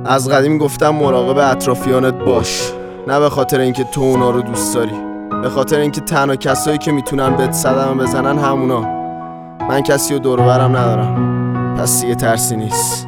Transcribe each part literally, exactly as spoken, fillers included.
از قدیم گفتم مراقب اطرافیانت باش، نه به خاطر اینکه تو اونا رو دوست داری، به خاطر اینکه تنها کسایی که میتونن بهت صدمه بزنن همونا. من کسی رو دور و برم ندارم، پس دیگه ترسی نیست.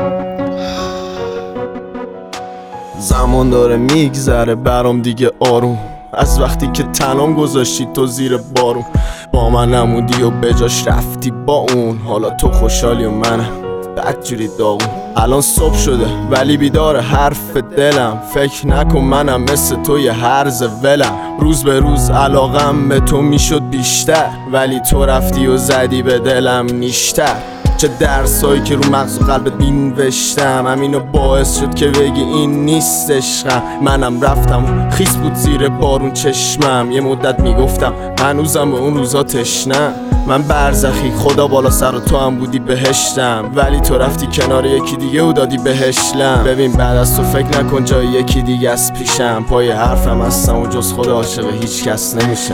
زمان داره میگذره برام دیگه آروم، از وقتی که تنام گذاشتی تو زیر بارون. با من نمودی و بجاش رفتی با اون، حالا تو خوشحالی و منم بدجوری داغون. الان صبح شده ولی بیدار حرف دلم، فکر نکن منم مثل تو یه هرز ولم. روز به روز علاقم به تو میشد بیشتر، ولی تو رفتی و زدی به دلم نیشتر. چه درسایی که رو مغز و قلبت بینوشتم، همینو باعث شد که بگی این نیست عشقم. منم رفتم خیس بود زیر بارون چشمم، یه مدت میگفتم هنوزم به اون روزا تشنم. من برزخی خدا بالا سر و تو هم بودی بهشتم، ولی تو رفتی کنار یکی دیگه و دادی بهشلم. ببین بعد از تو فکر نکن جای یکی دیگه از پیشم، پای حرفم هستم و جز خود عاشق هیچ کس نمیشه.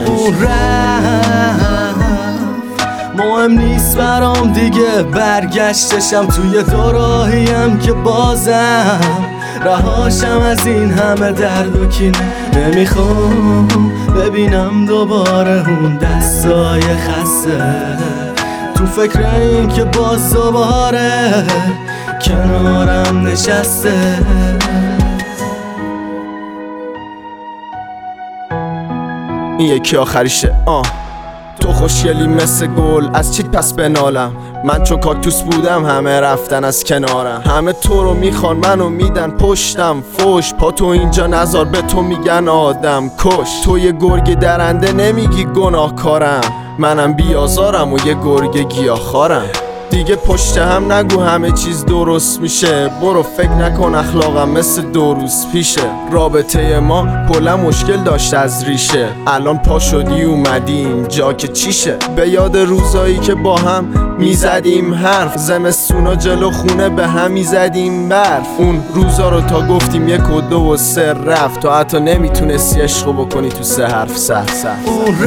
مهم نیست برام دیگه برگشتشم، توی دو راهیم که بازم رهاشم از این همه درد و کینه. نمیخوام ببینم دوباره اون دستای خسته، تو فکر این که باز دوباره کنارم نشسته. این یکی آخریشه. آه تو خوشگلی مثل گل، از چیت پس بنالم. من چون کاکتوس بودم همه رفتن از کنارم، همه تو رو میخوان منو میدن پشتم فوش. پا تو اینجا نزار به تو میگن آدم کش، تو یه گرگ درنده نمیگی گناهکارم، منم بیازارم و یه گرگ گیاهخوارم. دیگه پشت هم نگو همه چیز درست میشه، برو فکر نکن اخلاقم مثل دو روز پیشه. رابطه ما کلا مشکل داشت از ریشه، الان پا شدی اومدیم جا که چیشه. به یاد روزایی که با هم میزدیم حرف، زمستونا جلو خونه به هم میزدیم برف. اون روزا رو تا گفتیم یک و دو و سه رفت، تو حتی نمیتونستی عشقو بکنی تو سه حرف سه سه. اون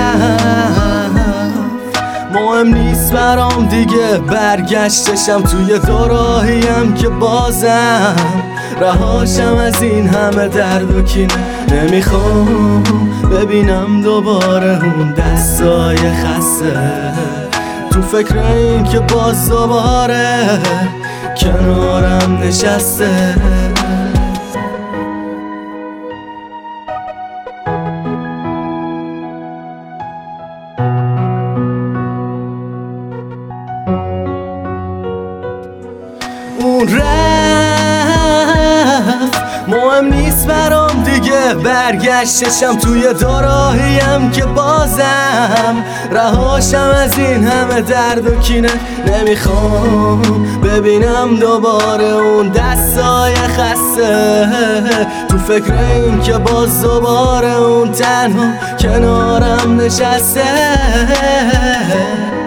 مهم نیست برام دیگه برگشتشم، توی دو راهیم که بازم رهاشم از این همه درد و کینه. نمیخوام ببینم دوباره اون دستای خسته، تو فکر این که باز دوباره کنارم نشسته. اون رفت مهم نیست برام دیگه برگشتشم، توی دو راهیم که بازم رهاشم از این همه درد و کینه. نمیخوام ببینم دوباره اون دستای خسته، تو فکر این که باز دوباره اون تنها کنارم نشسته.